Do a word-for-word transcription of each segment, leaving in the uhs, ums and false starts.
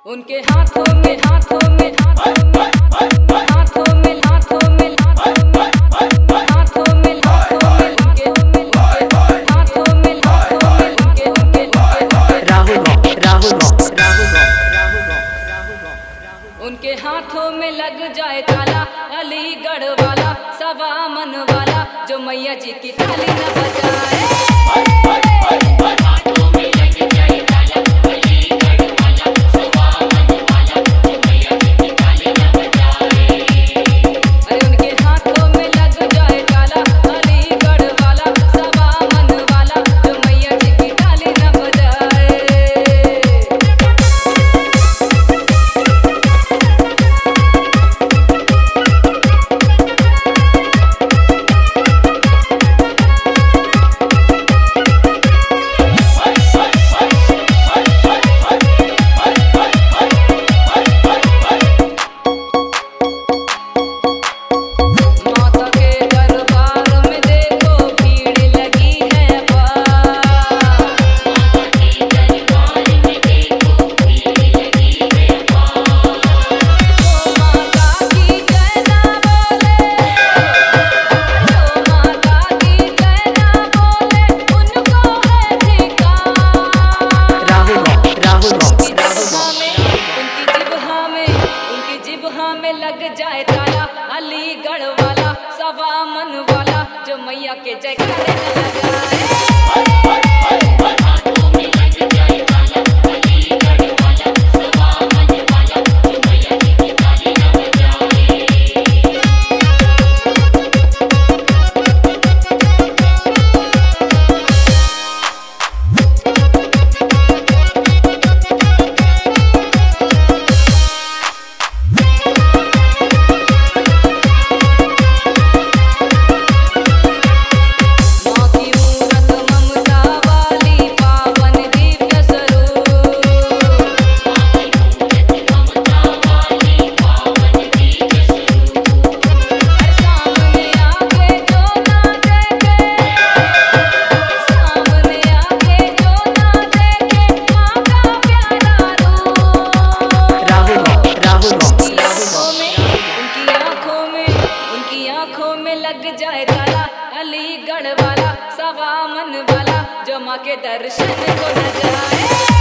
उनके हाथों में हाथों में हाथों में हाथों में हाथों में हाथों में हाथों में हाथों में उनके हाथों में हाथों में उनके उनके राहुल राहुल राहुल राहुल उनके हाथों में लग जाए ताला, अलीगढ़ वाला सवा मन वाला जो मैया जी की ताली न बजाए। लग जाए ताला, अलीगढ़ वाला सवा मन वाला जो मैया के जयकारे लगाए। लग जाए ताला, अलीगढ़ वाला सवा मन वाला जो माँ के दर्शन को न जाए।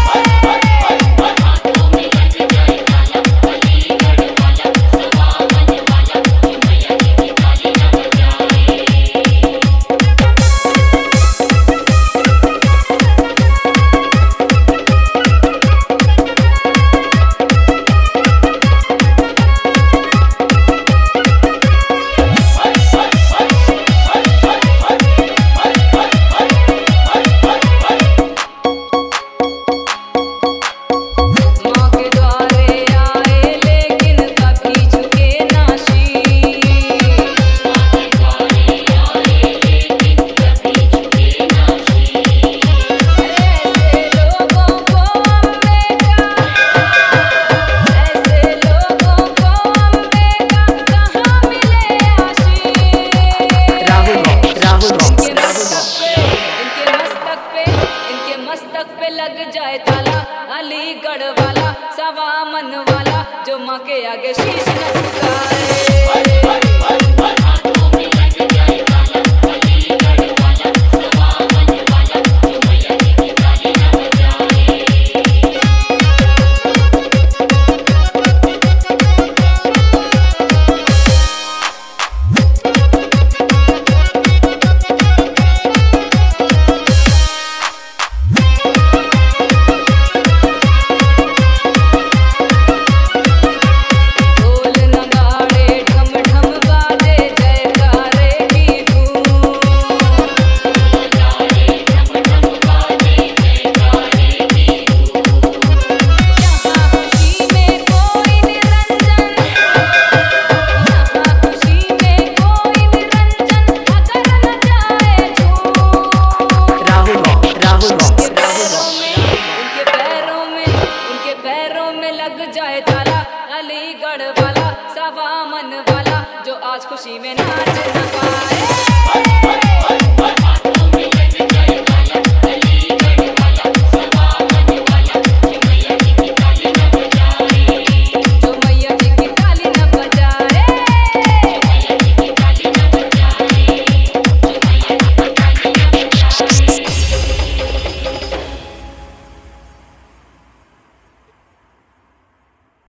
लग जाए ताला, अलीगढ़ वाला सवा मन वाला जो माँ के आगे शीश न झुकाए। लग जाए ताला, अलीगढ़ वाला सवा मन वाला जो आज खुशी में नाच न पाए।